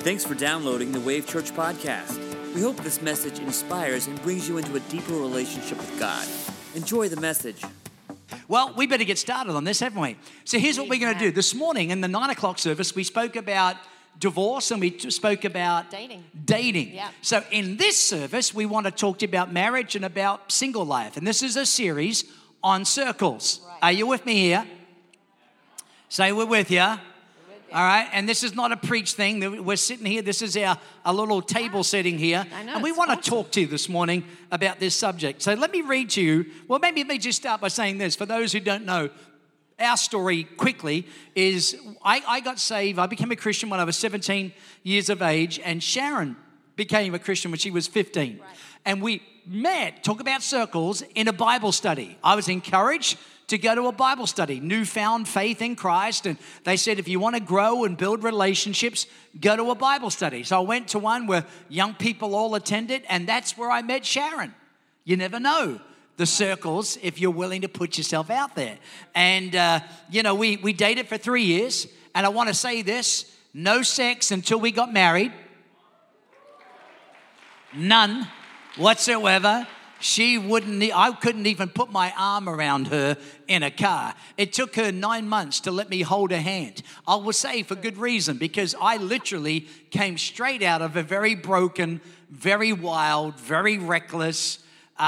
Thanks for downloading the Wave Church podcast. We hope this message inspires and brings you into a deeper relationship with God. Enjoy the message. Well, we better get started on this, haven't we? So here's what we're going to do. This morning in the 9 o'clock service, we spoke about divorce and we spoke about dating. Yeah. So in this service, we want to talk to you about marriage and about single life. And this is a series on circles. Right. Are you with me here? Say we're with you. All right, and this is not a preach thing. We're sitting here. This is our little table setting here. I know, and we it's want to awesome. talk to you this morning about this subject. So let me read to you. Well, maybe let me just start by saying this. For those who don't know, our story quickly is I got saved. I became a Christian when I was 17 years of age, and Sharon became a Christian when she was 15. Right. And we met, talk about circles, in a Bible study. I was encouraged to go to a Bible study, newfound faith in Christ. And they said, if you want to grow and build relationships, go to a Bible study. So I went to one where young people all attended, and that's where I met Sharon. You never know the circles if you're willing to put yourself out there. And, we dated for 3 years. And I want to say this, no sex until we got married. None whatsoever. I couldn't even put my arm around her in a car. It took her 9 months to let me hold her hand. I will say for good reason, because I literally came straight out of a very broken, very wild, very reckless,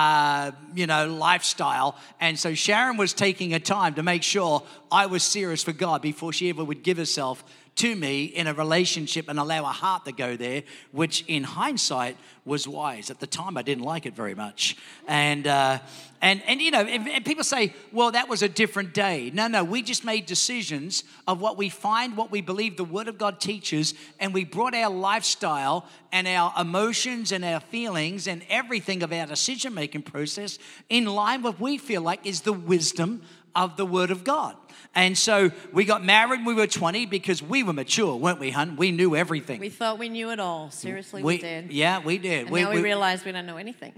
lifestyle. And so Sharon was taking her time to make sure I was serious for God before she ever would give herself to me in a relationship and allow her heart to go there, which in hindsight was wise. At the time, I didn't like it very much. And people say, well, that was a different day. No, we just made decisions of what we find, what we believe the Word of God teaches, and we brought our lifestyle and our emotions and our feelings and everything of our decision-making process in line with what we feel like is the wisdom of the Word of God. And so we got married when we were 20 because we were mature, weren't we, hun? We knew everything. We thought we knew it all. Seriously, we did. Yeah, we did. And now we realize we don't know anything.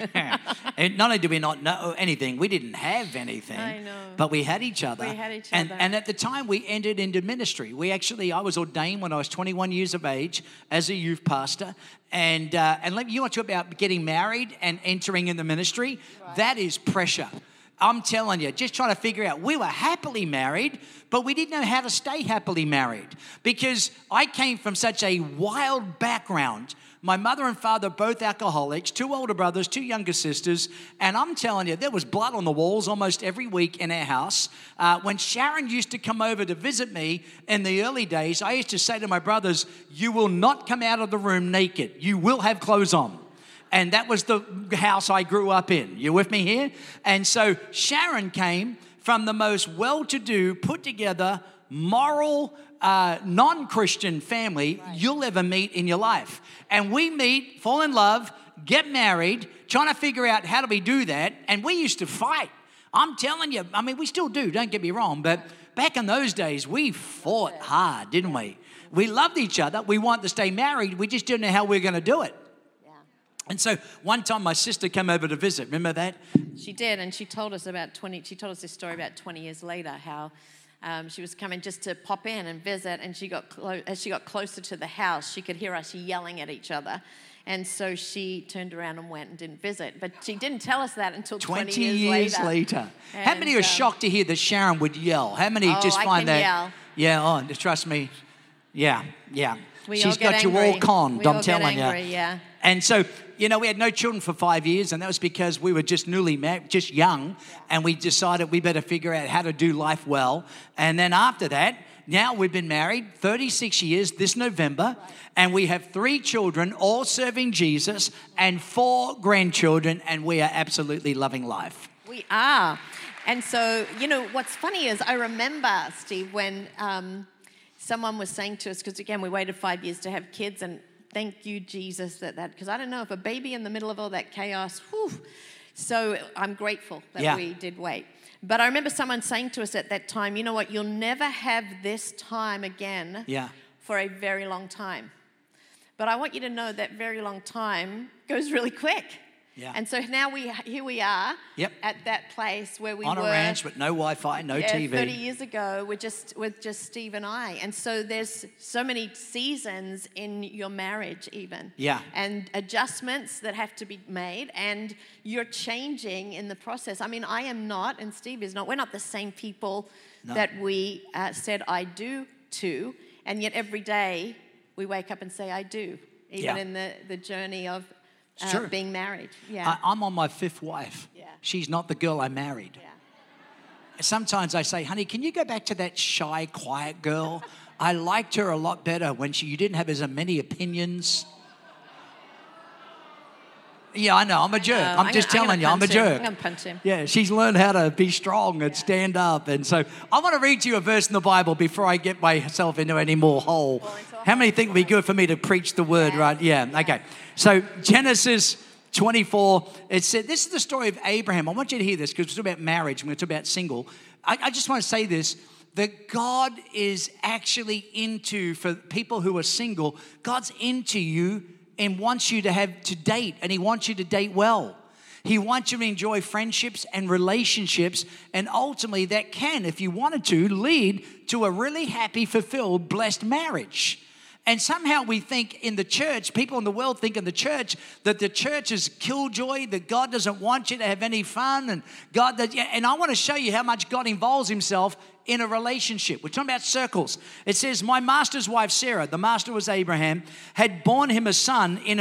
And not only did we not know anything, we didn't have anything. I know. But we had each other. We had each other. And at the time, we entered into ministry. I was ordained when I was 21 years of age as a youth pastor. And you want to talk about getting married and entering in the ministry? Right. That is pressure. I'm telling you, just trying to figure out, we were happily married, but we didn't know how to stay happily married because I came from such a wild background. My mother and father, both alcoholics, 2 older brothers, 2 younger sisters, and I'm telling you, there was blood on the walls almost every week in our house. When Sharon used to come over to visit me in the early days, I used to say to my brothers, you will not come out of the room naked. You will have clothes on. And that was the house I grew up in. You with me here? And so Sharon came from the most well-to-do, put-together, moral, non-Christian family you'll ever meet in your life. And we meet, fall in love, get married, trying to figure out how do we do that. And we used to fight. I'm telling you, we still do, don't get me wrong. But back in those days, we fought hard, didn't we? We loved each other. We wanted to stay married. We just didn't know how we were going to do it. And so one time my sister came over to visit. Remember that? She did, and she told us this story about 20 years later, how she was coming just to pop in and visit, and as she got closer to the house, she could hear us yelling at each other. And so she turned around and went and didn't visit. But she didn't tell us that until 20 years later. How many are shocked to hear that Sharon would yell? How many just find that? Yell. Yeah, trust me. Yeah. She's get got you angry. all conned, I'm telling you. Yeah. And so, we had no children for 5 years, and that was because we were just newly married, just young, and we decided we better figure out how to do life well. And then after that, now we've been married 36 years this November, and we have 3 children, all serving Jesus, and 4 grandchildren, and we are absolutely loving life. We are. And so, what's funny is I remember, Steve, when someone was saying to us, because again, we waited 5 years to have kids, and thank you, Jesus, that because I don't know if a baby in the middle of all that chaos, whew. So I'm grateful that we did wait. But I remember someone saying to us at that time, you know what, you'll never have this time again for a very long time. But I want you to know that very long time goes really quick. Yeah. And so now here we are Yep. at that place where we On were. a ranch with no Wi-Fi, no TV. 30 years ago with just Steve and I. And so there's so many seasons in your marriage even. Yeah. And adjustments that have to be made, and you're changing in the process. I mean, I am not, and Steve is not. We're not the same people that we said I do to, and yet every day we wake up and say I do, even in the journey of being married. Yeah. I'm on my 5th wife. Yeah. She's not the girl I married. Yeah. Sometimes I say, honey, can you go back to that shy, quiet girl? I liked her a lot better when you didn't have as many opinions. Yeah, I know, I'm a jerk. I'm just telling you, I'm a jerk. I'm going to punch him. Yeah, she's learned how to be strong and stand up. And so I want to read you a verse in the Bible before I get myself into any more hole. How many think it would be good for me to preach the word, right? Yeah, okay. So Genesis 24, it said, this is the story of Abraham. I want you to hear this because we're talking about marriage. We're going to talk about single. I just want to say this, that God is actually into, for people who are single, God's into you and wants you to date, and he wants you to date well. He wants you to enjoy friendships and relationships, and ultimately that can, if you wanted to, lead to a really happy, fulfilled, blessed marriage. And somehow we think in the church, people in the world think in the church that the church is killjoy, that God doesn't want you to have any fun, and and I want to show you how much God involves himself in a relationship. We're talking about circles. It says, my master's wife Sarah, the master was Abraham, had borne him a son in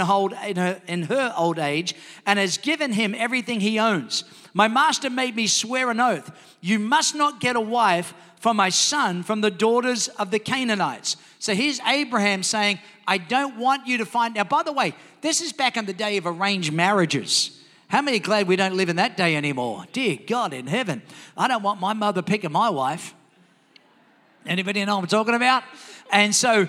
her old age, and has given him everything he owns. My master made me swear an oath. You must not get a wife for my son from the daughters of the Canaanites. So here's Abraham saying, I don't want you to find... Now, by the way, this is back in the day of arranged marriages. How many are glad we don't live in that day anymore? Dear God in heaven. I don't want my mother picking my wife. Anybody know what I'm talking about? And so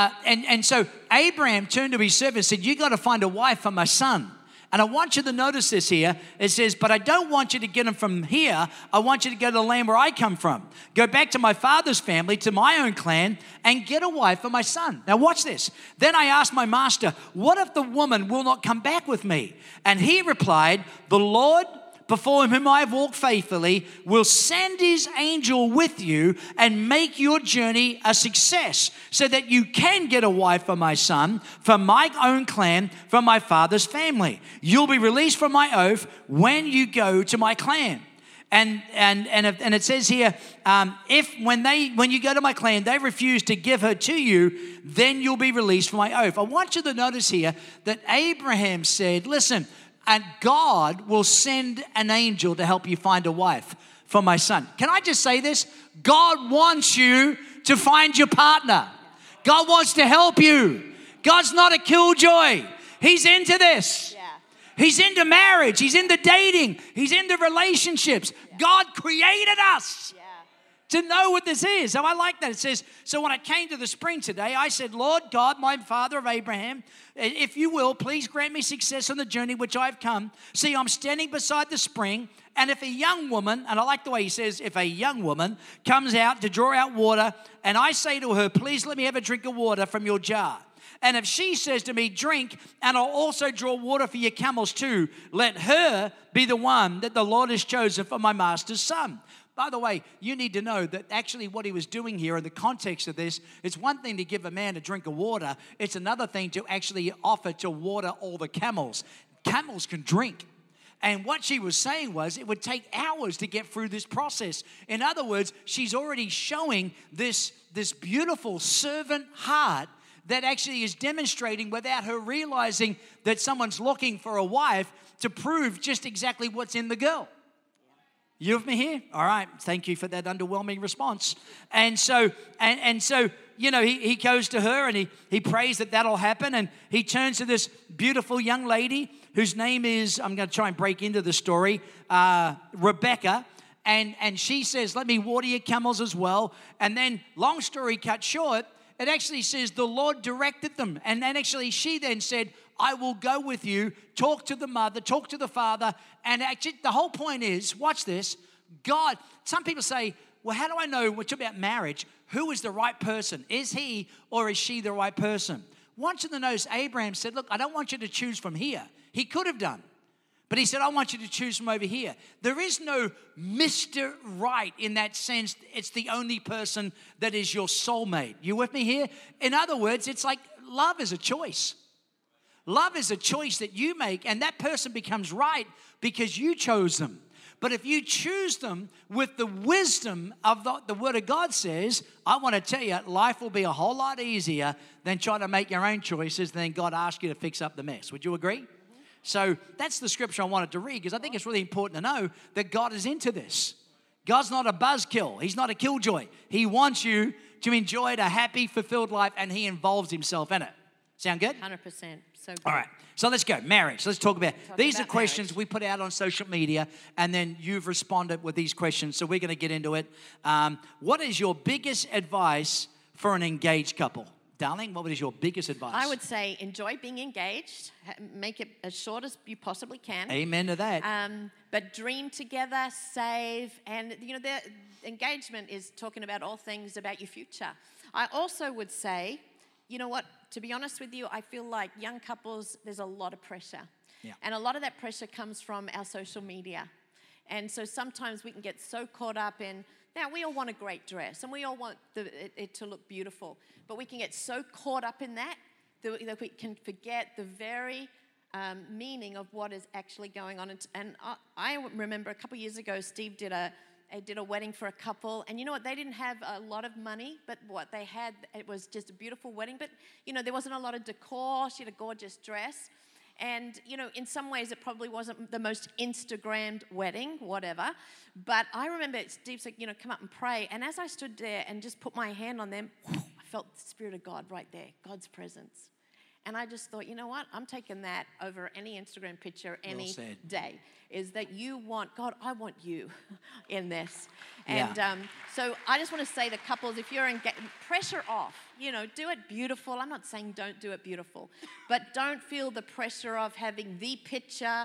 so Abraham turned to his servant and said, you got to find a wife for my son. And I want you to notice this here. It says, but I don't want you to get him from here. I want you to go to the land where I come from. Go back to my father's family, to my own clan, and get a wife for my son. Now watch this. Then I asked my master, what if the woman will not come back with me? And he replied, the Lord, before whom I have walked faithfully, will send his angel with you and make your journey a success, so that you can get a wife for my son, from my own clan, from my father's family. You'll be released from my oath when you go to my clan. And it says here, when you go to my clan, they refuse to give her to you, then you'll be released from my oath. I want you to notice here that Abraham said, listen, and God will send an angel to help you find a wife for my son. Can I just say this? God wants you to find your partner. God wants to help you. God's not a killjoy. He's into this. Yeah. He's into marriage. He's into dating. He's into relationships. Yeah. God created us to know what this is. So I like that. It says, so when I came to the spring today, I said, Lord God, my father of Abraham, if you will, please grant me success on the journey which I've come. See, I'm standing beside the spring, and if a young woman, and I like the way he says, if a young woman comes out to draw out water, and I say to her, please let me have a drink of water from your jar. And if she says to me, drink, and I'll also draw water for your camels too, let her be the one that the Lord has chosen for my master's son. By the way, you need to know that actually what he was doing here in the context of this, it's one thing to give a man a drink of water. It's another thing to actually offer to water all the camels. Camels can drink. And what she was saying was it would take hours to get through this process. In other words, she's already showing this beautiful servant heart that actually is demonstrating without her realizing that someone's looking for a wife to prove just exactly what's in the girl. You with me here? All right. Thank you for that underwhelming response. And so, you know, he goes to her and he prays that that'll happen. And he turns to this beautiful young lady whose name is, I'm going to try and break into the story, Rebecca. And she says, let me water your camels as well. And then, long story cut short, it actually says the Lord directed them. And then actually she then said, I will go with you, talk to the mother, talk to the father. And actually, the whole point is, watch this, God, some people say, well, how do I know, we're talking about marriage, who is the right person? Is he or is she the right person? Once in the nose, Abraham said, look, I don't want you to choose from here. He could have done. But he said, I want you to choose from over here. There is no Mr. Right in that sense. It's the only person that is your soulmate. You with me here? In other words, it's like love is a choice. Love is a choice that you make, and that person becomes right because you chose them. But if you choose them with the wisdom of the Word of God says, I want to tell you, life will be a whole lot easier than trying to make your own choices, then God asks you to fix up the mess. Would you agree? So that's the scripture I wanted to read because I think it's really important to know that God is into this. God's not a buzzkill. He's not a killjoy. He wants you to enjoy a happy, fulfilled life, and He involves Himself in it. Sound good? 100%. So good. All right. So let's go. Marriage. Let's talk about these are questions marriage. we put out on social media, and then you've responded with these questions. So we're going to get into it. What is your biggest advice for an engaged couple? Darling, what is your biggest advice? I would say enjoy being engaged. Make it as short as you possibly can. Amen to that. But dream together, save, and the engagement is talking about all things about your future. I also would say, you know what? To be honest with you, I feel like young couples, there's a lot of pressure. Yeah. And a lot of that pressure comes from our social media. And so sometimes we can get so caught up in, now we all want a great dress and we all want it to look beautiful, but we can get so caught up in that we can forget the very meaning of what is actually going on. And I remember a couple years ago, Steve did a wedding for a couple, and you know what? They didn't have a lot of money, but what they had, it was just a beautiful wedding. But there wasn't a lot of decor. She had a gorgeous dress, and in some ways, it probably wasn't the most Instagrammed wedding, whatever. But I remember Steve said, come up and pray. And as I stood there and just put my hand on them, I felt the Spirit of God right there, God's presence. And I just thought, you know what? I'm taking that over any Instagram picture any day. Is that you want, God, I want you in this. And so I just want to say to couples, if you're pressure off, do it beautiful. I'm not saying don't do it beautiful, but don't feel the pressure of having the picture,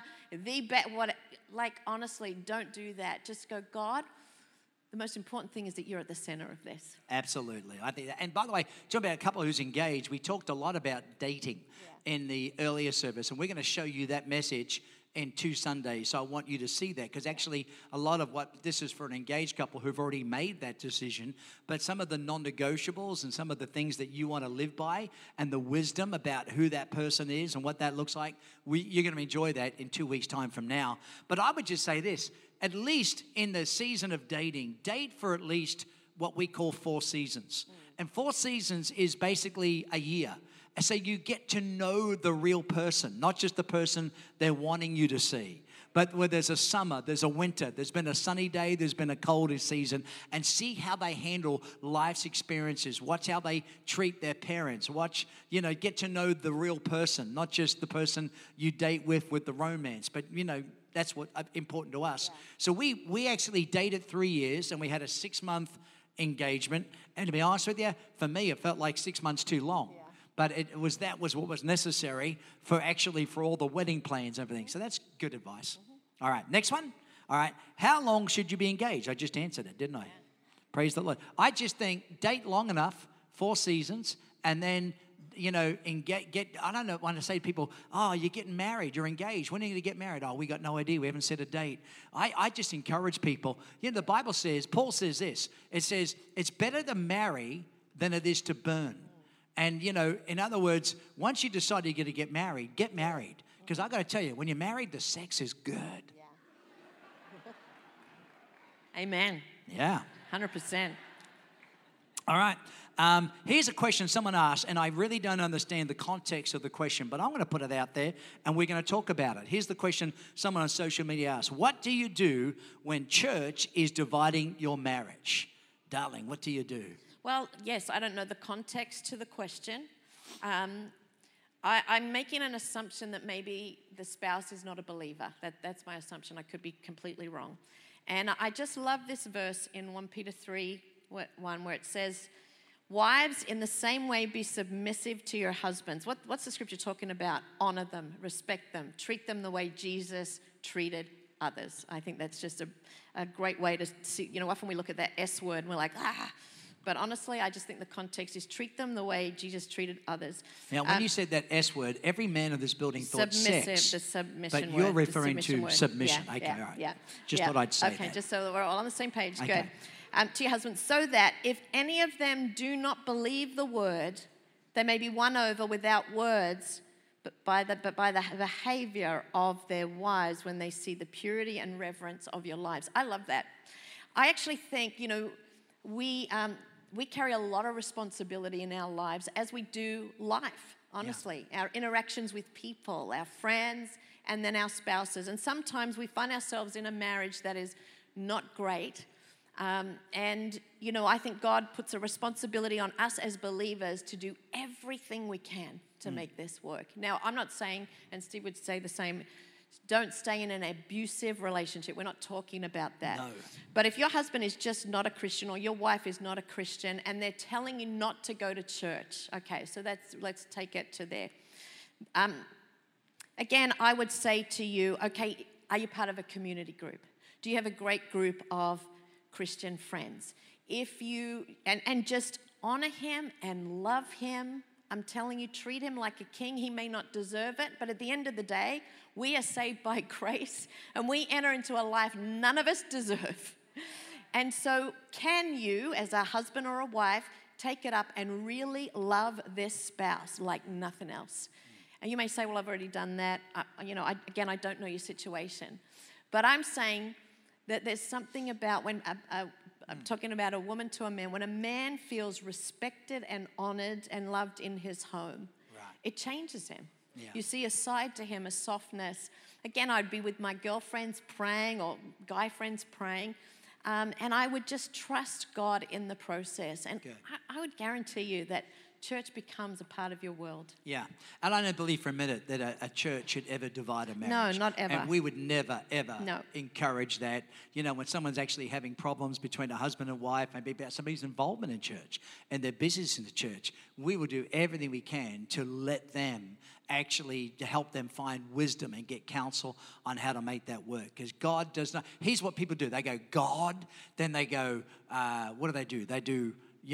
honestly, don't do that. Just go, God, the most important thing is that you're at the center of this. Absolutely. I think that. And by the way, talking about a couple who's engaged, we talked a lot about dating in the earlier service, and we're going to show you that message in 2 Sundays. So I want you to see that, because actually a lot of what this is for an engaged couple who've already made that decision, but some of the non-negotiables and some of the things that you want to live by and the wisdom about who that person is and what that looks like, you're going to enjoy that in 2 weeks' time from now. But I would just say this, at least in the season of dating, date for at least what we call 4 seasons. And 4 seasons is basically a year. And so you get to know the real person, not just the person they're wanting you to see. But where there's a summer, there's a winter, there's been a sunny day, there's been a colder season, and see how they handle life's experiences. Watch how they treat their parents. Watch, get to know the real person, not just the person you date with the romance. But, that's what's important to us. Yeah. So we actually dated 3 years, and we had a 6-month engagement. And to be honest with you, for me, it felt like 6 months too long. Yeah. But that was what was necessary for all the wedding plans and everything. So that's good advice. Mm-hmm. All right, next one. All right, how long should you be engaged? I just answered it, didn't I? Yeah. Praise the Lord. I just think date long enough, 4 seasons, and then, and get. I don't want to say to people, oh, you're getting married, you're engaged. When are you going to get married? Oh, we got no idea. We haven't set a date. I just encourage people. The Bible says, Paul says this. It says, it's better to marry than it is to burn. And, in other words, once you decide you're going to get married, Because I got to tell you, when you're married, the sex is good. Yeah. Amen. Yeah. 100%. All right. Here's a question someone asked, and I really don't understand the context of the question, but I'm going to put it out there, and we're going to talk about it. Here's the question someone on social media asked. What do you do when church is dividing your marriage? Darling, what do you do? Well, yes, I don't know the context to the question. I'm making an assumption that maybe the spouse is not a believer. That's my assumption. I could be completely wrong. And I just love this verse in 1 Peter 3:1 where it says, wives, in the same way, be submissive to your husbands. What's the scripture talking about? Honor them, respect them, treat them the way Jesus treated others. I think that's just a great way to see. Often we look at that S word and we're like, But honestly, I just think the context is treat them the way Jesus treated others. Now, when you said that S word, every man in this building thought submissive, sex. the submission but word. you're referring submission to word. submission. Yeah, Okay, yeah, all right. yeah. Just yeah. thought I'd say okay, that. just so we're all on the same page. Okay. Good. To your husband, so that if any of them do not believe the word, they may be won over without words, but by the behavior of their wives when they see the purity and reverence of your lives. I love that. I actually think, we carry a lot of responsibility in our lives as we do life, honestly. Yeah. Our interactions with people, our friends, and then our spouses. And sometimes we find ourselves in a marriage that is not great. I think God puts a responsibility on us as believers to do everything we can to make this work. Now, I'm not saying, and Steve would say the same, don't stay in an abusive relationship. We're not talking about that. No. But if your husband is just not a Christian or your wife is not a Christian and they're telling you not to go to church, okay, so let's take it to there. Again, I would say to you, okay, are you part of a community group? Do you have a great group of Christian friends? If you, and just honor him and love him. I'm telling you, treat him like a king. He may not deserve it, but at the end of the day, we are saved by grace and we enter into a life none of us deserve. And so can you, as a husband or a wife, take it up and really love this spouse like nothing else? And you may say, well, I've already done that. I don't know your situation. But I'm saying that there's something about when I'm talking about a woman to a man. When a man feels respected and honored and loved in his home, it changes him. Yeah. You see a side to him, a softness. Again, I'd be with my girlfriends praying or guy friends praying, and I would just trust God in the process. And I would guarantee you that church becomes a part of your world. Yeah. And I don't believe for a minute that a church should ever divide a marriage. No, not ever. And we would never, ever encourage that. When someone's actually having problems between a husband and wife, maybe about somebody's involvement in church and their business in the church, we will do everything we can to let them actually to help them find wisdom and get counsel on how to make that work. Because God does not, here's what people do. They go, God, then they go, what do? They do,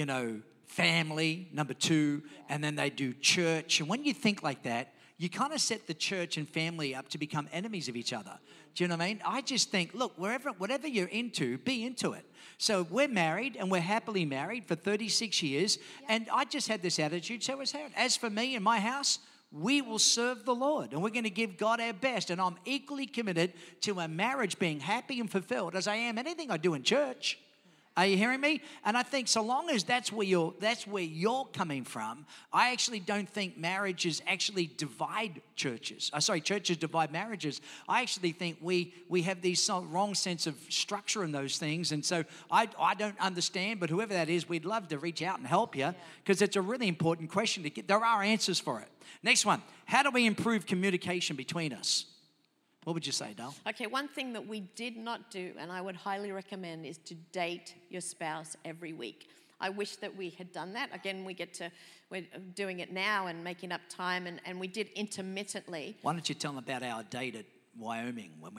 family, number 2, and then they do church. And when you think like that, you kind of set the church and family up to become enemies of each other. Do you know what I mean? I just think, look, whatever you're into, be into it. So we're married, and we're happily married for 36 years, and I just had this attitude, so is Harold. As for me and my house, we will serve the Lord, and we're going to give God our best, and I'm equally committed to a marriage being happy and fulfilled as I am anything I do in church. Are you hearing me? And I think so long as that's where you're coming from, I actually don't think marriages actually divide churches. Churches divide marriages. I actually think we have these wrong sense of structure in those things. And so I don't understand, but whoever that is, we'd love to reach out and help you because it's a really important question to get. There are answers for it. Next one, how do we improve communication between us? What would you say, Dale? Okay, one thing that we did not do, and I would highly recommend, is to date your spouse every week. I wish that we had done that. Again, we're doing it now and making up time, and we did intermittently. Why don't you tell them about our date at Wyoming when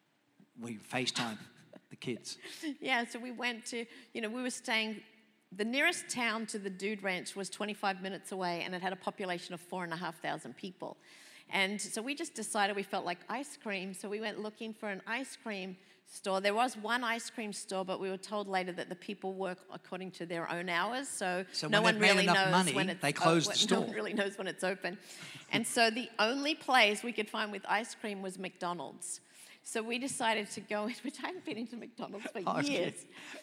we FaceTime the kids? Yeah, so we went to, we were staying, the nearest town to the Dude Ranch was 25 minutes away, and it had a population of 4,500 people. And so we just decided we felt like ice cream, so we went looking for an ice cream store. There was one ice cream store, but we were told later that the people work according to their own hours, so no one really knows when it's they closed the store. No one really knows when it's open. And so the only place we could find with ice cream was McDonald's. So we decided to go, which I haven't been into McDonald's for years.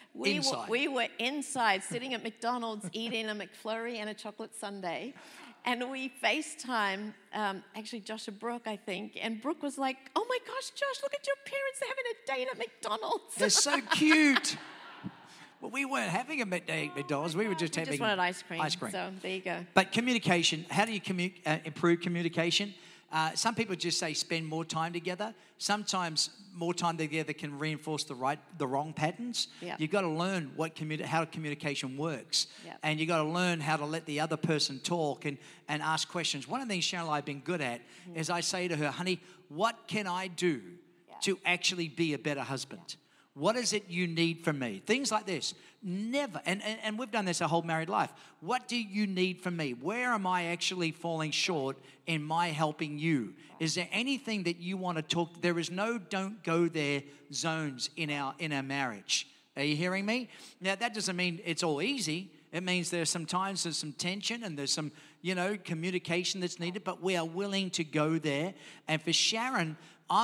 We were inside, sitting at McDonald's, eating a McFlurry and a chocolate sundae. And we FaceTime, actually Josh and Brooke, I think. And Brooke was like, oh my gosh, Josh, look at your parents. They're having a date at McDonald's. They're so cute. Well, we weren't having a date at McDonald's. We were just having wanted ice cream. So there you go. But communication, how do you improve communication? Some people just say spend more time together. Sometimes more time together can reinforce the wrong patterns. Yep. You've got to learn how communication works. Yep. And you've got to learn how to let the other person talk and ask questions. One of the things Cheryl and I have been good at is I say to her, honey, what can I do to actually be a better husband? What is it you need from me? Things like this. Never, and we've done this our whole married life. What do you need from me? Where am I actually falling short in my helping you? Is there anything that you want to talk? There is no don't go there zones in our marriage. Are you hearing me? Now, that doesn't mean it's all easy. It means there's some tension and there's some, communication that's needed, but we are willing to go there. And for Sharon,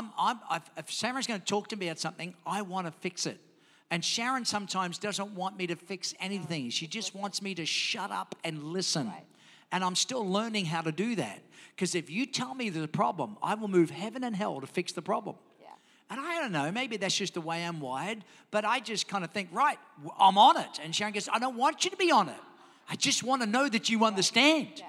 if Sharon's going to talk to me about something, I want to fix it. And Sharon sometimes doesn't want me to fix anything. She just wants me to shut up and listen. Right. And I'm still learning how to do that. Because if you tell me there's a problem, I will move heaven and hell to fix the problem. Yeah. And I don't know, maybe that's just the way I'm wired, but I just kind of think, right, I'm on it. And Sharon goes, I don't want you to be on it. I just want to know that you understand. Yeah.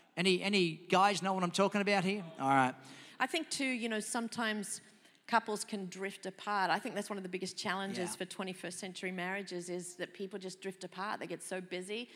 Any guys know what I'm talking about here? All right. I think too, sometimes couples can drift apart. I think that's one of the biggest challenges for 21st century marriages is that people just drift apart. They get so busy.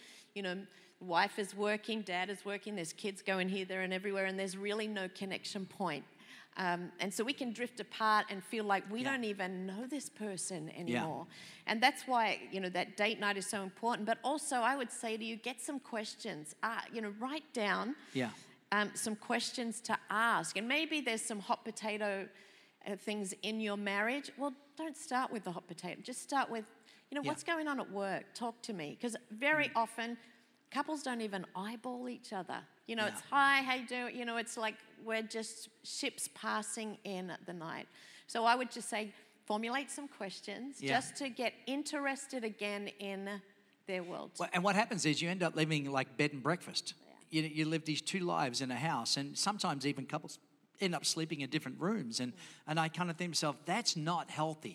Wife is working, dad is working, there's kids going here, there, and everywhere, and there's really no connection point. And so we can drift apart and feel like we don't even know this person anymore. Yeah. And that's why, that date night is so important. But also, I would say to you, get some questions. Write down some questions to ask. And maybe there's some hot potato things in your marriage. Well, don't start with the hot potato. Just start with, what's going on at work? Talk to me. Because very often, couples don't even eyeball each other. It's hi, how you doing? It's like we're just ships passing in the night. So I would just say, formulate some questions just to get interested again in their world. Well, and what happens is you end up living like bed and breakfast. Yeah. You live these two lives in a house, and sometimes even couples end up sleeping in different rooms. And I kind of think to myself, that's not healthy.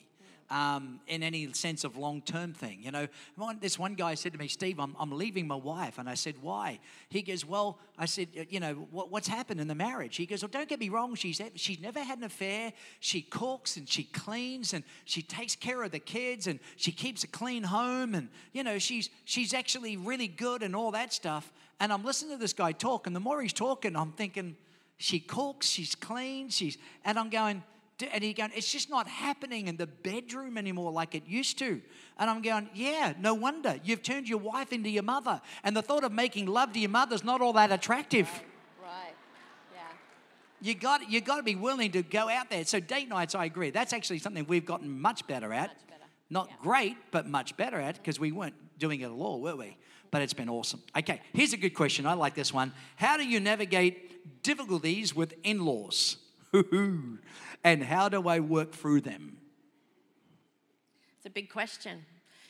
In any sense of long-term thing. This one guy said to me, Steve, I'm leaving my wife. And I said, why? He goes, well, I said, what's happened in the marriage? He goes, well, don't get me wrong. She's never had an affair. She cooks and she cleans and she takes care of the kids and she keeps a clean home. And, she's actually really good and all that stuff. And I'm listening to this guy talk. And the more he's talking, I'm thinking, she cooks, she's clean, and I'm going, and he going, it's just not happening in the bedroom anymore like it used to. And I'm going, yeah, no wonder. You've turned your wife into your mother. And the thought of making love to your mother is not all that attractive. Right. Yeah. You got to be willing to go out there. So date nights, I agree. That's actually something we've gotten much better at. Much better. Not great, but much better at, because we weren't doing it at all, were we? But it's been awesome. Okay, here's a good question. I like this one. How do you navigate difficulties with in-laws? And how do I work through them? It's a big question.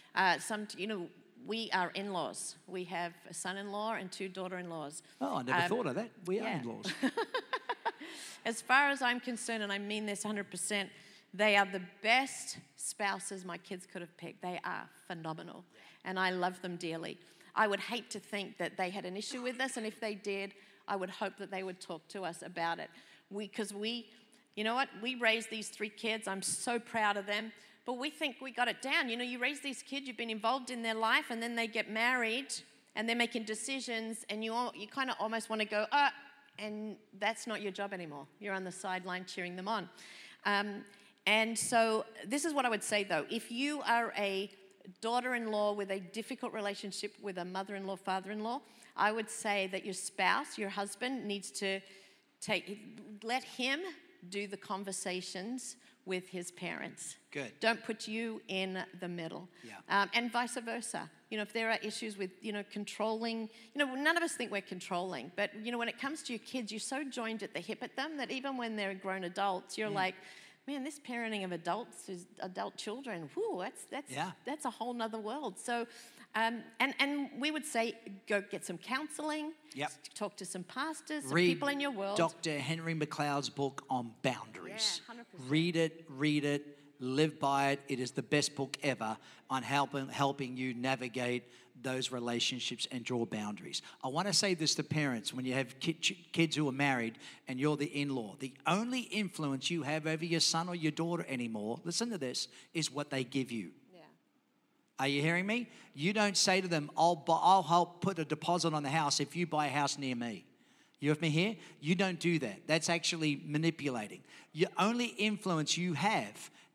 We are in-laws. We have a son-in-law and two daughter-in-laws. Oh, I never thought of that. We are in-laws. As far as I'm concerned, and I mean this 100%, they are the best spouses my kids could have picked. They are phenomenal, and I love them dearly. I would hate to think that they had an issue with us, and if they did, I would hope that they would talk to us about it. Because you know what? We raised these 3 kids. I'm so proud of them. But we think we got it down. You raise these kids, you've been involved in their life, and then they get married, and they're making decisions, and you kind of almost want to go, and that's not your job anymore. You're on the sideline cheering them on. And so this is what I would say, though. If you are a daughter-in-law with a difficult relationship with a mother-in-law, father-in-law, I would say that your spouse, your husband, needs to let him do the conversations with his parents. Good. Don't put you in the middle. Yeah. And vice versa. If there are issues with, controlling, none of us think we're controlling, but, when it comes to your kids, you're so joined at the hip at them that even when they're grown adults, you're like, man, this parenting of adult children, whoo, that's a whole nother world. So, and we would say, go get some counseling, talk to some pastors, some people in your world. Dr. Henry McLeod's book on boundaries. Yeah, 100%. Read it, live by it. It is the best book ever on helping you navigate those relationships and draw boundaries. I want to say this to parents when you have kids who are married and you're the in-law. The only influence you have over your son or your daughter anymore, listen to this, is what they give you. Yeah. Are you hearing me? You don't say to them, I'll help put a deposit on the house if you buy a house near me. You with me here? You don't do that. That's actually manipulating. The only influence you have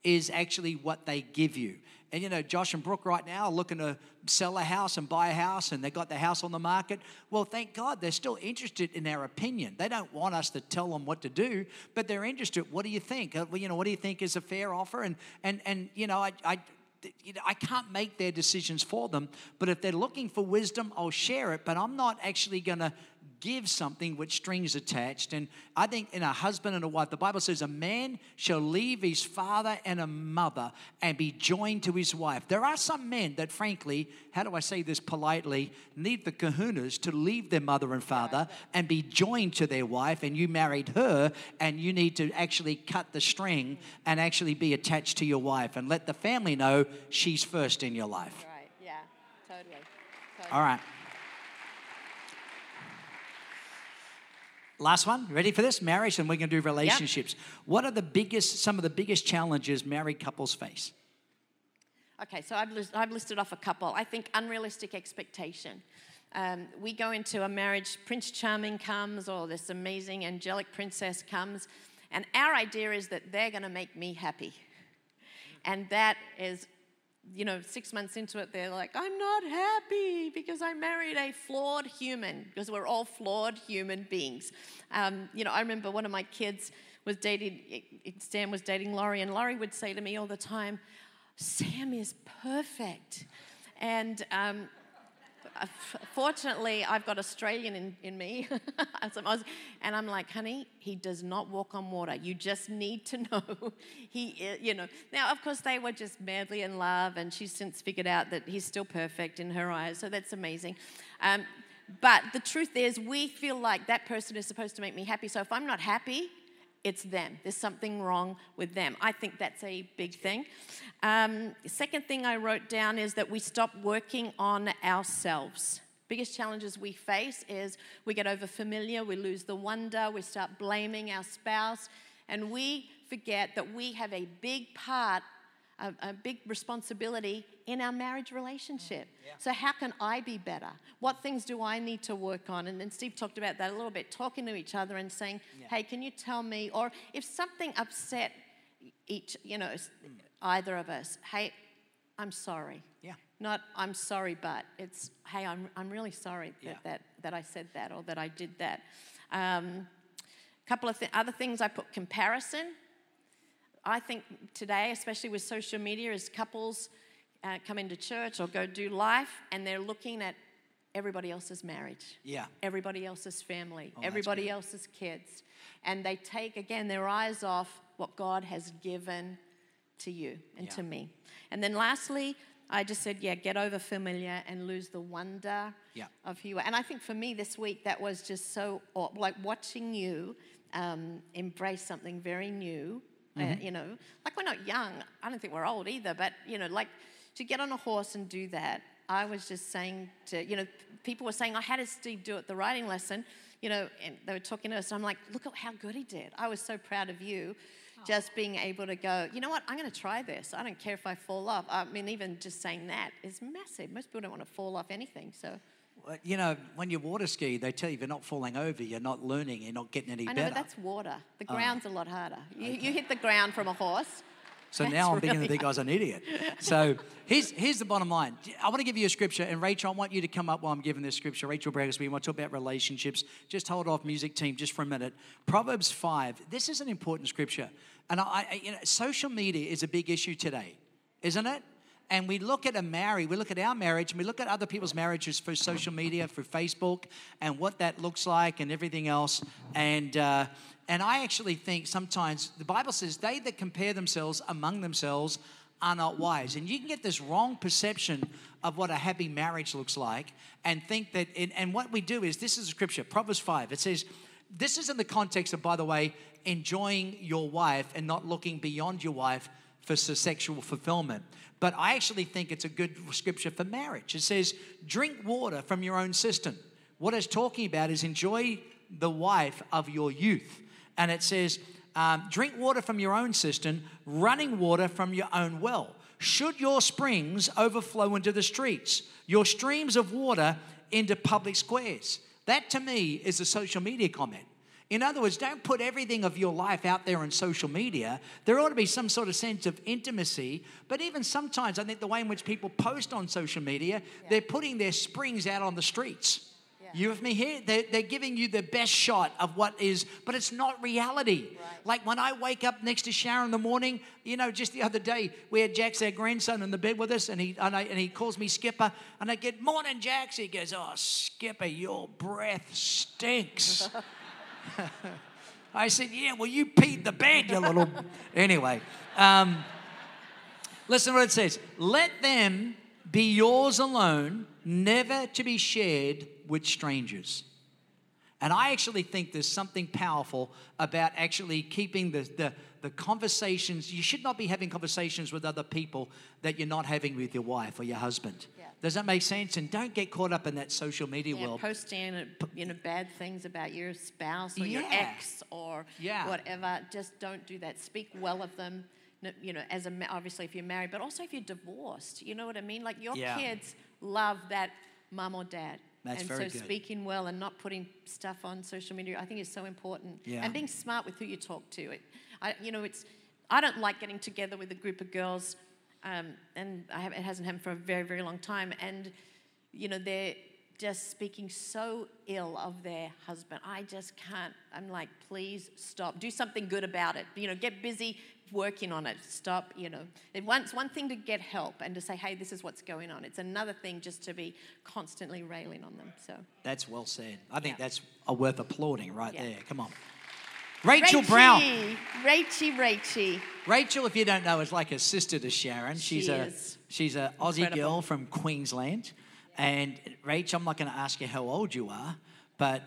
is actually what they give you. And, you know, Josh and Brooke right now are looking to sell a house and buy a house, and they got the house on the market. Well, thank God they're still interested in our opinion. They don't want us to tell them what to do, but they're interested. What do you think? You know, what do you think is a fair offer? And you know, I can't make their decisions for them, but if they're looking for wisdom, I'll share it, but I'm not actually going to give something with strings attached. And I think in a husband and a wife, the Bible says a man shall leave his father and a mother and be joined to his wife. There are some men that, frankly, how do I say this politely, need the kahunas to leave their mother and father and be joined to their wife, and you married her, and you need to actually cut the string and actually be attached to your wife and let the family know she's first in your life. Right, yeah, totally. All right. Last one, ready for this? Marriage, and we're going to do relationships. Yep. What are some of the biggest challenges married couples face? Okay, so I've listed off a couple. I think unrealistic expectation. We go into a marriage, Prince Charming comes, or this amazing angelic princess comes, and our idea is that they're going to make me happy. And that is, you know, 6 months into it, they're like, I'm not happy because I married a flawed human, because we're all flawed human beings. You know, I remember one of my kids was dating, Sam was dating Laurie, and Laurie would say to me all the time, Sam is perfect. And fortunately, I've got Australian in me. And I'm like, honey, he does not walk on water. You just need to know he is, you know. Now, of course, they were just madly in love, and she's since figured out that he's still perfect in her eyes, so that's amazing. But the truth is, we feel like that person is supposed to make me happy, so if I'm not happy, it's them. There's something wrong with them. I think that's a big thing. The second thing I wrote down is that we stop working on ourselves. Biggest challenges we face is we get over familiar, we lose the wonder, we start blaming our spouse, and we forget that we have a big part, a big responsibility in our marriage relationship. Yeah. So how can I be better? What things do I need to work on? And then Steve talked about that a little bit, talking to each other and saying, hey, can you tell me? Or if something upset either of us, hey, I'm sorry. Yeah. Not I'm sorry, but it's, hey, I'm really sorry that I said that or that I did that. Couple of other things I put: comparison. I think today, especially with social media, as couples come into church or go do life, and they're looking at everybody else's marriage, everybody else's family, everybody else's kids, and they take, again, their eyes off what God has given to you and to me. And then lastly, I just said, get over familiar and lose the wonder of who you are. And I think for me this week, that was just so, like watching you embrace something very new. You know, like we're not young. I don't think we're old either, but, you know, like to get on a horse and do that, I was just saying to, you know, people were saying, how did Steve do it, the riding lesson? You know, and they were talking to us, and I'm like, look at how good he did. I was so proud of you, just being able to go, you know what, I'm going to try this. I don't care if I fall off. I mean, even just saying that is massive. Most people don't want to fall off anything, so. You know, when you water ski, they tell you if you're not falling over, you're not learning, you're not getting any better. I know, but that's water. The ground's a lot harder. You hit the ground from a horse. So now I'm beginning to think I was an idiot. So here's the bottom line. I want to give you a scripture, and Rachel, I want you to come up while I'm giving this scripture. Rachel Braggsby, we want to talk about relationships. Just hold off, music team, just for a minute. Proverbs 5. This is an important scripture. And social media is a big issue today, isn't it? And we look at we look at our marriage, and we look at other people's marriages through social media, through Facebook, and what that looks like and everything else. And I actually think sometimes the Bible says they that compare themselves among themselves are not wise. And you can get this wrong perception of what a happy marriage looks like and think that, and what we do is, this is a scripture, Proverbs 5. It says, this is in the context of, by the way, enjoying your wife and not looking beyond your wife for sexual fulfillment. But I actually think it's a good scripture for marriage. It says, drink water from your own cistern. What it's talking about is enjoy the wife of your youth. And it says, drink water from your own cistern, running water from your own well. Should your springs overflow into the streets, your streams of water into public squares. That to me is a social media comment. In other words, don't put everything of your life out there on social media. There ought to be some sort of sense of intimacy. But even sometimes, I think the way in which people post on social media, they're putting their springs out on the streets. You with me here? They're giving you the best shot of what is, but it's not reality. Right. Like when I wake up next to Sharon in the morning, just the other day, we had Jax, our grandson, in the bed with us, and he calls me Skipper, and I get, "Morning, Jax." He goes, "Oh, Skipper, your breath stinks." I said, "Yeah, well, you peed the bed, you little..." Anyway, listen to what it says. "Let them be yours alone, never to be shared with strangers." And I actually think there's something powerful about actually keeping the conversations. You should not be having conversations with other people that you're not having with your wife or your husband. Yeah. Does that make sense? And don't get caught up in that social media world. Posting bad things about your spouse or your ex or whatever. Just don't do that. Speak well of them. Obviously if you're married, but also if you're divorced. You know what I mean? Like your kids love that mum or dad. That's very good. Speaking well and not putting stuff on social media, I think is so important. Yeah. And being smart with who you talk to. I don't like getting together with a group of girls, and it hasn't happened for a very, very long time. And they're just speaking so ill of their husband. I just can't. I'm like, please stop. Do something good about it. Get busy working on it. Stop. It's one thing to get help and to say, hey, this is what's going on. It's another thing just to be constantly railing on them. So that's well said. I think that's worth applauding right there. Come on. Rachel Brown. Rachie. Rachel, if you don't know, is like a sister to Sharon. She's an Aussie girl from Queensland. And Rach, I'm not going to ask you how old you are, but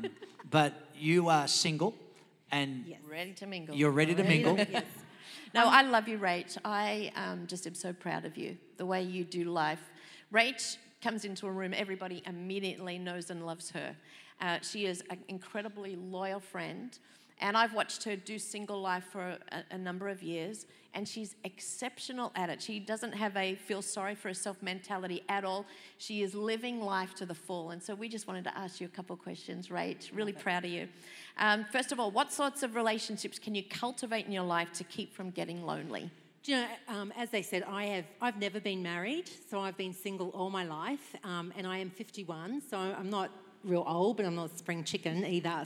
you are single and ready to mingle. You're ready to mingle. Yes. No, I love you, Rach. I just am so proud of you, the way you do life. Rach comes into a room, everybody immediately knows and loves her. She is an incredibly loyal friend. And I've watched her do single life for a number of years, and she's exceptional at it. She doesn't have a feel sorry for herself mentality at all. She is living life to the full. And so we just wanted to ask you a couple of questions, Rach. Really proud of you. First of all, what sorts of relationships can you cultivate in your life to keep from getting lonely? Do you know, as they said, I've never been married, so I've been single all my life, and I am 51, so I'm not real old, but I'm not a spring chicken either.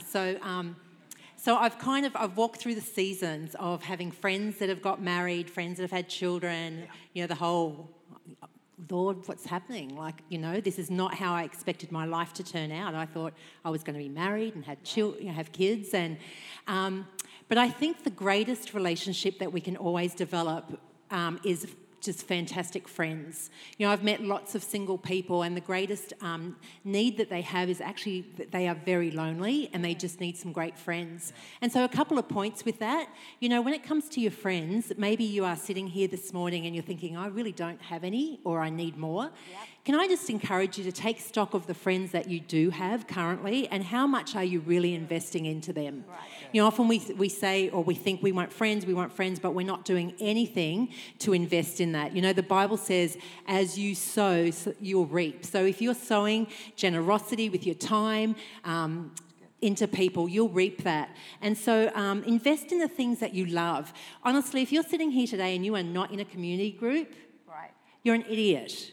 So I've walked through the seasons of having friends that have got married, friends that have had children, the whole, Lord, what's happening? This is not how I expected my life to turn out. I thought I was going to be married and have kids. But I think the greatest relationship that we can always develop is just fantastic friends. I've met lots of single people, and the greatest need that they have is actually that they are very lonely and they just need some great friends. And so a couple of points with that. When it comes to your friends, maybe you are sitting here this morning and you're thinking, I really don't have any, or I need more. Yep. Can I just encourage you to take stock of the friends that you do have currently, and how much are you really investing into them? Right. Often we say, or we think we want friends, but we're not doing anything to invest in that. The Bible says, as you sow, you'll reap. So if you're sowing generosity with your time into people, you'll reap that. And so invest in the things that you love. Honestly, if you're sitting here today and you are not in a community group, you're an idiot.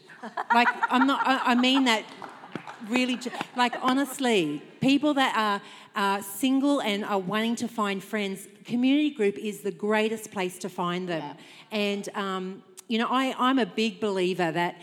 I mean that really, honestly, people that are single and are wanting to find friends, community group is the greatest place to find them. Yeah. And, I'm a big believer that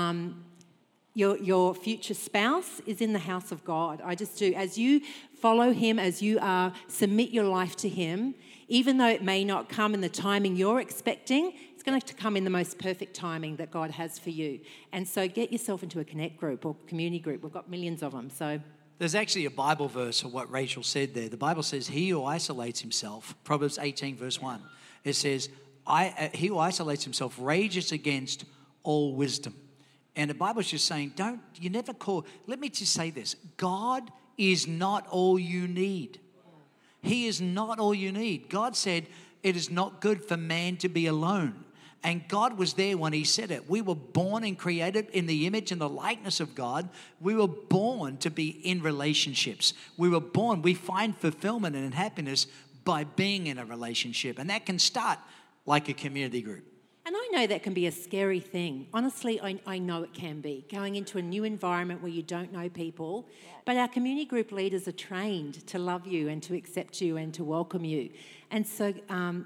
your future spouse is in the house of God. I just do. As you follow him, as you submit your life to him, even though it may not come in the timing you're expecting, it's going to come in the most perfect timing that God has for you. And so get yourself into a connect group or community group. We've got millions of them. So there's actually a Bible verse for what Rachel said there. The Bible says, he who isolates himself, Proverbs 18 verse 1, it says, he who isolates himself rages against all wisdom. And the Bible's just saying, let me just say this, God is not all you need. He is not all you need. God said, it is not good for man to be alone. And God was there when he said it. We were born and created in the image and the likeness of God. We were born to be in relationships. We find fulfillment and happiness by being in a relationship. And that can start like a community group. And I know that can be a scary thing. Honestly, I know it can be. Going into a new environment where you don't know people. But our community group leaders are trained to love you and to accept you and to welcome you. And so,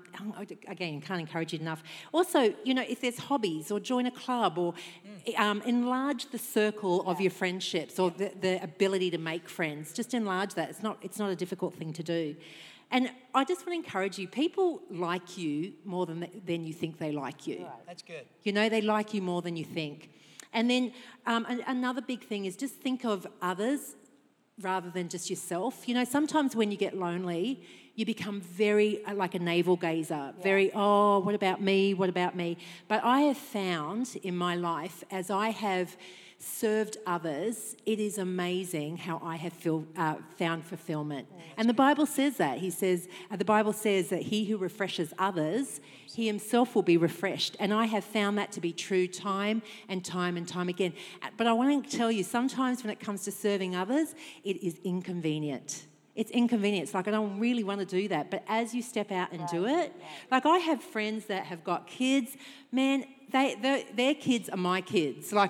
again, can't encourage you enough. Also, if there's hobbies or join a club or enlarge the circle of your friendships or the ability to make friends. Just enlarge that. It's not a difficult thing to do. And I just want to encourage you, people like you more than you think they like you. Right. That's good. They like you more than you think. And then another big thing is just think of others rather than just yourself. Sometimes when you get lonely, you become very like a navel gazer, very, what about me, what about me? But I have found in my life, as I have served others, it is amazing how I have found fulfillment. And the Bible says that. The Bible says that he who refreshes others, he himself will be refreshed. And I have found that to be true time and time and time again. But I want to tell you, sometimes when it comes to serving others, it is inconvenient. It's inconvenient. It's like, I don't really want to do that. But as you step out and do it, like I have friends that have got kids, man, their kids are my kids. Like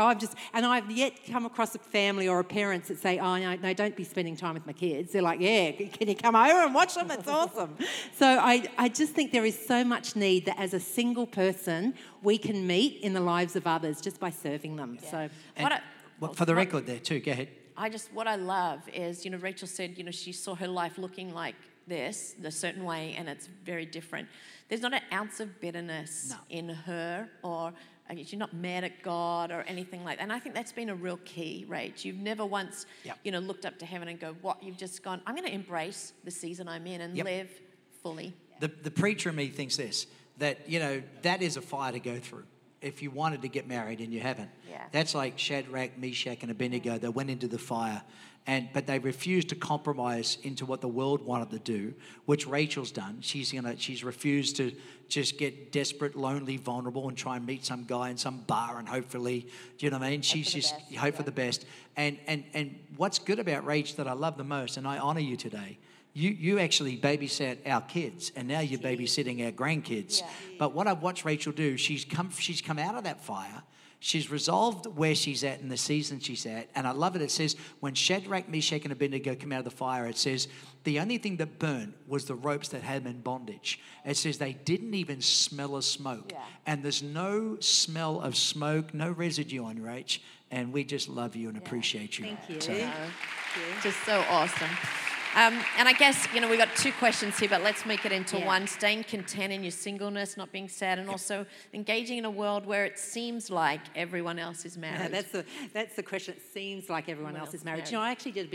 I've yet come across a family or a parents that say, oh, no, don't be spending time with my kids. They're like, yeah, can you come over and watch them? It's awesome. So I just think there is so much need that as a single person, we can meet in the lives of others just by serving them. Yeah. So, for the record there too, go ahead. What I love is, Rachel said, she saw her life looking like this, a certain way, and it's very different. There's not an ounce of bitterness in her, or she's not mad at God or anything like that. And I think that's been a real key, Rach. You've never once, looked up to heaven and go, what? You've just gone, I'm going to embrace the season I'm in and live fully. The preacher in me thinks this, that, that is a fire to go through. If you wanted to get married and you haven't. That's like Shadrach, Meshach, and Abednego. They went into the fire, but they refused to compromise into what the world wanted to do, which Rachel's done. She's refused to just get desperate, lonely, vulnerable, and try and meet some guy in some bar and hopefully, do you know what I mean? She's just hope for the best. And what's good about Rach that I love the most, and I honour you today. You actually babysat our kids, and now you're babysitting our grandkids. Yeah. But what I've watched Rachel do, she's come out of that fire. She's resolved where she's at in the season she's at. And I love it. It says, when Shadrach, Meshach, and Abednego come out of the fire, it says, the only thing that burned was the ropes that had them in bondage. It says they didn't even smell of smoke. Yeah. And there's no smell of smoke, no residue on you, Rach. And we just love you and appreciate you. Thank you. So, just so awesome. And I guess, we've got two questions here, but let's make it into one. Staying content in your singleness, not being sad, and also engaging in a world where it seems like everyone else is married. Yeah, that's the question. It seems like everyone else is married. I actually did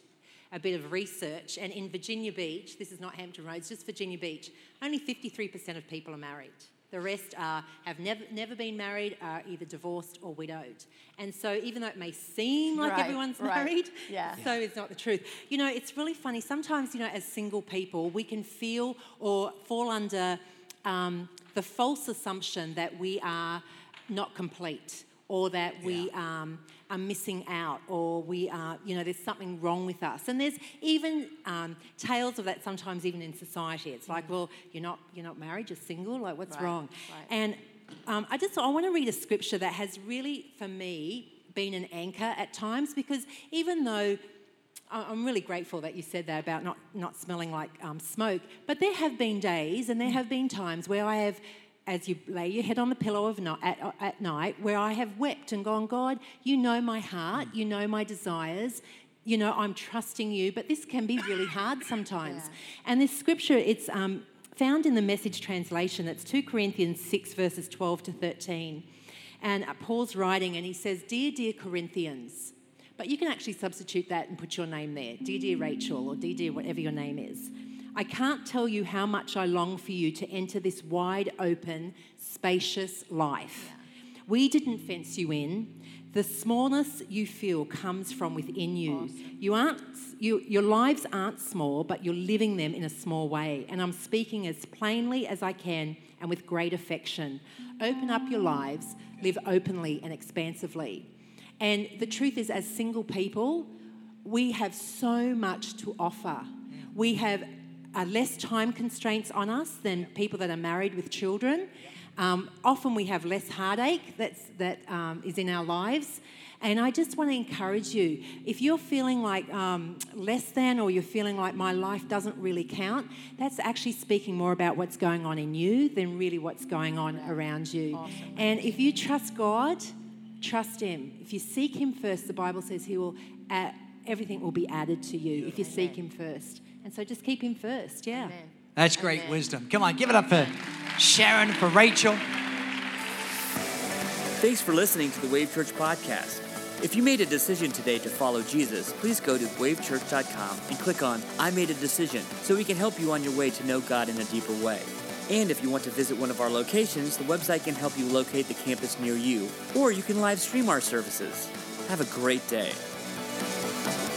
a bit of research, and in Virginia Beach, this is not Hampton Roads, just Virginia Beach, only 53% of people are married. The rest have never been married, are either divorced or widowed. And so even though it may seem like everyone's married, so it's not the truth. It's really funny. Sometimes, as single people, we can feel or fall under the false assumption that we are not complete, or that we are missing out, or we are, there's something wrong with us. And there's even tales of that sometimes even in society. It's like, well, you're not married, you're single, like what's wrong? Right. And I want to read a scripture that has really, for me, been an anchor at times, because even though I'm really grateful that you said that about not smelling like smoke, but there have been days and there have been times where I have, as you lay your head on the pillow at night, where I have wept and gone, God, you know my heart, you know my desires, I'm trusting you, but this can be really hard sometimes. Yeah. And this scripture, it's found in the Message translation. It's 2 Corinthians 6, verses 12 to 13. And Paul's writing, and he says, Dear Corinthians, but you can actually substitute that and put your name there, dear Rachel, or dear whatever your name is. I can't tell you how much I long for you to enter this wide open, spacious life. Yeah. We didn't fence you in. The smallness you feel comes from within you. Awesome. Your lives aren't small, but you're living them in a small way. And I'm speaking as plainly as I can and with great affection. Open up your lives, live openly and expansively. And the truth is, as single people, we have so much to offer. We have less time constraints on us than people that are married with children. Often we have less heartache that is in our lives. And I just want to encourage you, if you're feeling like less than, or you're feeling like my life doesn't really count, that's actually speaking more about what's going on in you than really what's going on around you. Awesome. And if you trust God, trust Him. If you seek Him first, the Bible says He will, everything will be added to you if you seek Him first. And so just keep Him first, yeah. Amen. That's great wisdom. Come on, give it up for Sharon, for Rachel. Thanks for listening to the Wave Church podcast. If you made a decision today to follow Jesus, please go to wavechurch.com and click on I Made a Decision so we can help you on your way to know God in a deeper way. And if you want to visit one of our locations, the website can help you locate the campus near you, or you can live stream our services. Have a great day.